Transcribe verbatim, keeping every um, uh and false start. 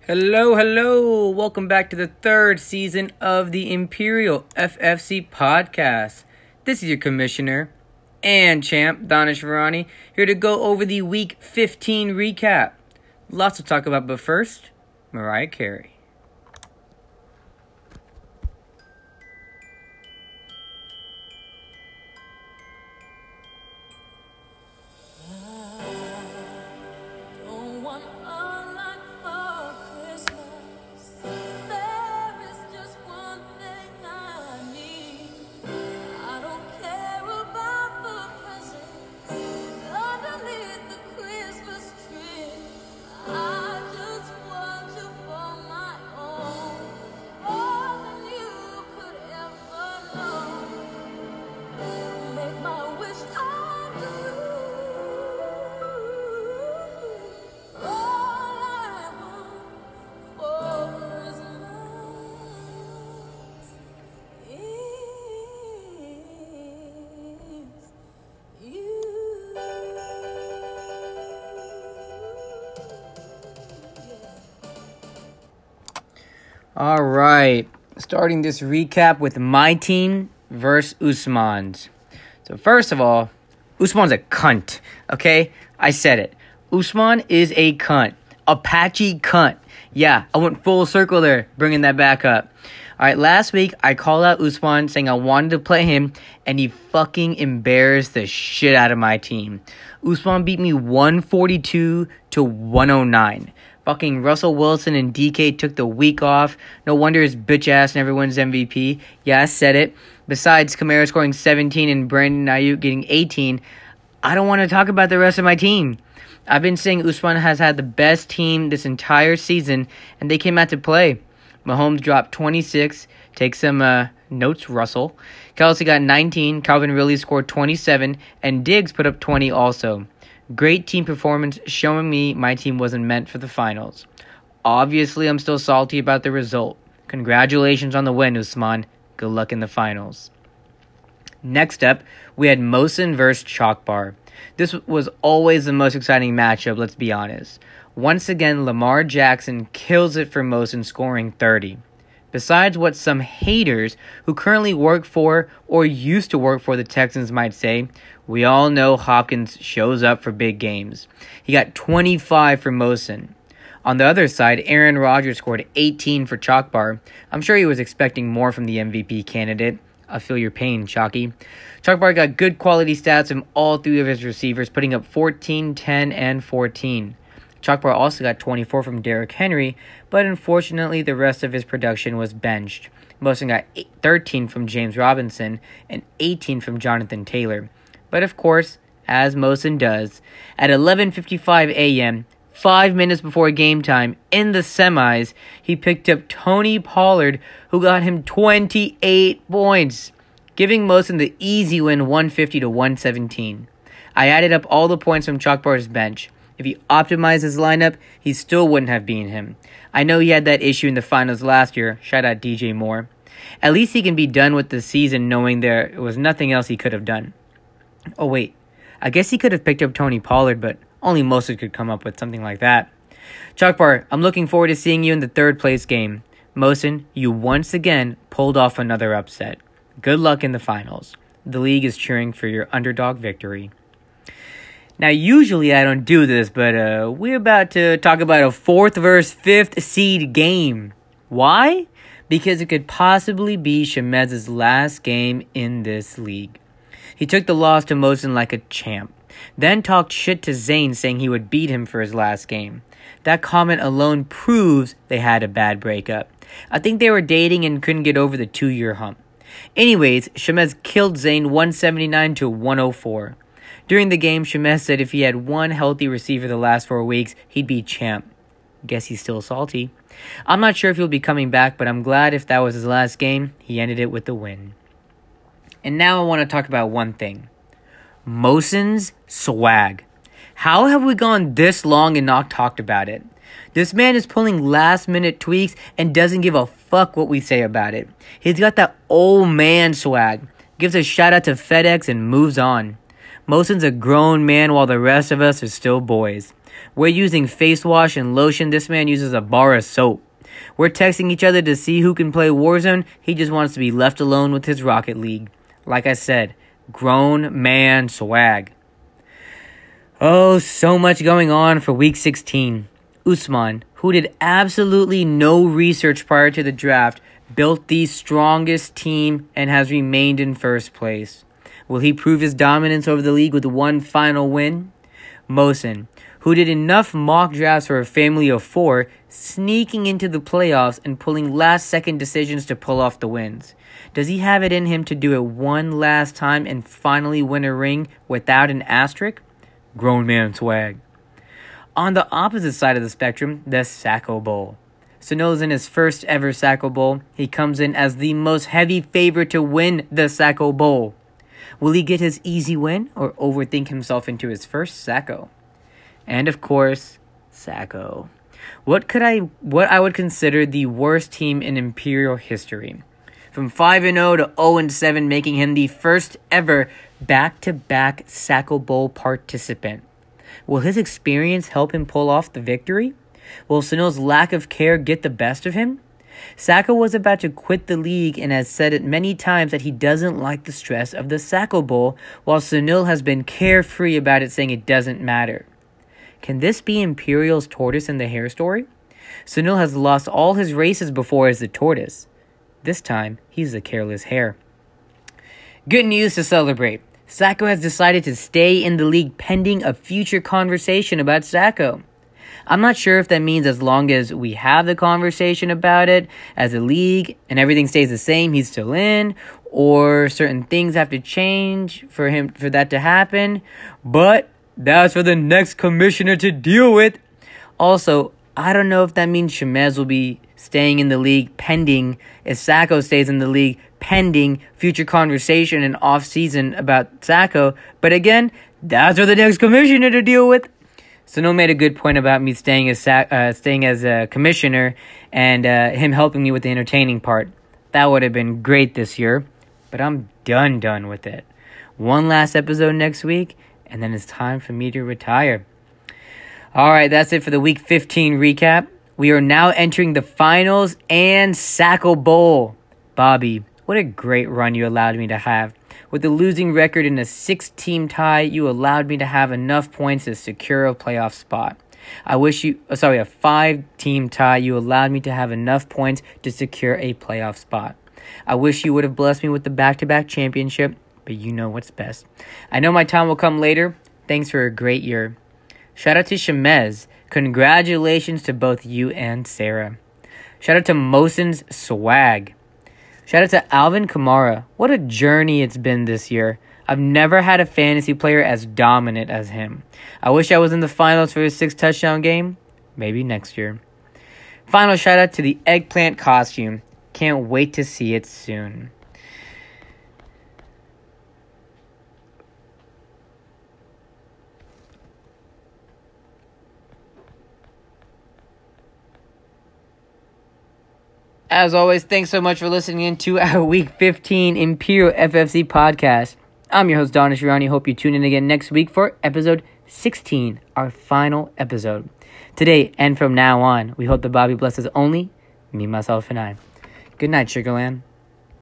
Hello, hello. Welcome back to the third season of the Imperial F F C podcast. This is your commissioner and champ, Danish Varani, here to go over the Week fifteen recap. Lots to talk about, but first, Mariah Carey. All right, starting this recap with my team versus Usman's. So first of all, Usman's a cunt, okay? I said it. Usman is a cunt. Apache cunt. Yeah, I went full circle there, bringing that back up. All right, last week I called out Usman saying I wanted to play him, and he fucking embarrassed the shit out of my team. Usman beat me one forty-two to one oh nine. Fucking Russell Wilson and D K took the week off. No wonder his bitch ass never wins M V P. Yeah, I said it. Besides Kamara scoring seventeen and Brandon Ayuk getting eighteen, I don't want to talk about the rest of my team. I've been saying Usman has had the best team this entire season, and they came out to play. Mahomes dropped twenty-six. Take some uh, notes, Russell. Kelsey got nineteen. Calvin Ridley scored twenty-seven. And Diggs put up twenty also. Great team performance, showing me my team wasn't meant for the finals. Obviously, I'm still salty about the result. Congratulations on the win, Usman. Good luck in the finals. Next up, we had Mohsin versus Chalkbar. This was always the most exciting matchup, let's be honest. Once again, Lamar Jackson kills it for Mohsin, scoring thirty. Besides what some haters who currently work for or used to work for the Texans might say, we all know Hopkins shows up for big games. He got twenty-five for Mohsin. On the other side, Aaron Rodgers scored eighteen for Chalkbar. I'm sure he was expecting more from the M V P candidate. I feel your pain, Chalky. Chalkbar got good quality stats from all three of his receivers, putting up fourteen, ten, and fourteen. Chalkbar also got twenty-four from Derrick Henry, but unfortunately the rest of his production was benched. Mohsin got thirteen from James Robinson and eighteen from Jonathan Taylor. But of course, as Mohsin does, at eleven fifty-five a.m., five minutes before game time, in the semis, he picked up Tony Pollard, who got him twenty-eight points, giving Mohsin the easy win one fifty to one seventeen. I added up all the points from Chalkbar's bench. If he optimized his lineup, he still wouldn't have beaten him. I know he had that issue in the finals last year. Shout out D J Moore. At least he can be done with the season knowing there was nothing else he could have done. Oh wait, I guess he could have picked up Tony Pollard, but only Mohsin could come up with something like that. Chalkbar, I'm looking forward to seeing you in the third place game. Mohsin, you once again pulled off another upset. Good luck in the finals. The league is cheering for your underdog victory. Now, usually I don't do this, but uh, we're about to talk about a fourth versus fifth seed game. Why? Because it could possibly be Shemez's last game in this league. He took the loss to Mohsin like a champ, then talked shit to Zane saying he would beat him for his last game. That comment alone proves they had a bad breakup. I think they were dating and couldn't get over the two-year hump. Anyways, Shemez killed Zane one seventy-nine to one oh four. During the game, Shemez said if he had one healthy receiver the last four weeks, he'd be champ. Guess he's still salty. I'm not sure if he'll be coming back, but I'm glad if that was his last game, he ended it with the win. And now I want to talk about one thing. Mohsin's swag. How have we gone this long and not talked about it? This man is pulling last-minute tweaks and doesn't give a fuck what we say about it. He's got that old man swag. Gives a shout-out to FedEx and moves on. Mohsin's a grown man while the rest of us are still boys. We're using face wash and lotion. This man uses a bar of soap. We're texting each other to see who can play Warzone. He just wants to be left alone with his Rocket League. Like I said, grown man swag. Oh, so much going on for week sixteen. Usman, who did absolutely no research prior to the draft, built the strongest team and has remained in first place. Will he prove his dominance over the league with one final win? Mohsen, who did enough mock drafts for a family of four, sneaking into the playoffs and pulling last-second decisions to pull off the wins. Does he have it in him to do it one last time and finally win a ring without an asterisk? Grown man swag. On the opposite side of the spectrum, the Sacco Bowl. Sunil's in his first ever Sacco Bowl. He comes in as the most heavy favorite to win the Sacco Bowl. Will he get his easy win or overthink himself into his first Sacco? And of course, Sacco. What could I what I would consider the worst team in Imperial history. From five and oh to oh and seven, making him the first ever back-to-back Sacco Bowl participant. Will his experience help him pull off the victory? Will Sunil's lack of care get the best of him? Sacco was about to quit the league and has said it many times that he doesn't like the stress of the Sacco Bowl, while Sunil has been carefree about it, saying it doesn't matter. Can this be Imperial's tortoise and the hare story? Sunil has lost all his races before as the tortoise. This time, he's the careless hare. Good news to celebrate. Sacco has decided to stay in the league pending a future conversation about Sacco. I'm not sure if that means as long as we have the conversation about it as a league and everything stays the same, he's still in, or certain things have to change for him for that to happen. But that's for the next commissioner to deal with. Also, I don't know if that means Shemez will be staying in the league pending, if Sacco stays in the league pending future conversation and off-season about Sacco. But again, that's for the next commissioner to deal with. Sunil made a good point about me staying as uh, staying as a commissioner and uh, him helping me with the entertaining part. That would have been great this year, but I'm done done with it. One last episode next week, and then it's time for me to retire. All right, that's it for the Week fifteen recap. We are now entering the finals and Sacco Bowl. Bobby, what a great run you allowed me to have. With the losing record in a six-team tie, you allowed me to have enough points to secure a playoff spot. I wish you, oh, sorry, a five-team tie, you allowed me to have enough points to secure a playoff spot. I wish you would have blessed me with the back-to-back championship, but you know what's best. I know my time will come later. Thanks for a great year. Shout out to Shemez. Congratulations to both you and Sarah. Shout out to Mohsen's swag. Shout out to Alvin Kamara. What a journey it's been this year. I've never had a fantasy player as dominant as him. I wish I was in the finals for his six touchdown game. Maybe next year. Final shout out to the eggplant costume. Can't wait to see it soon. As always, thanks so much for listening in to our Week fifteen Imperial F F C podcast. I'm your host, Donish Irani. Hope you tune in again next week for episode sixteen, our final episode. Today and from now on, we hope that Bobby blesses only me, myself, and I. Good night, Sugarland.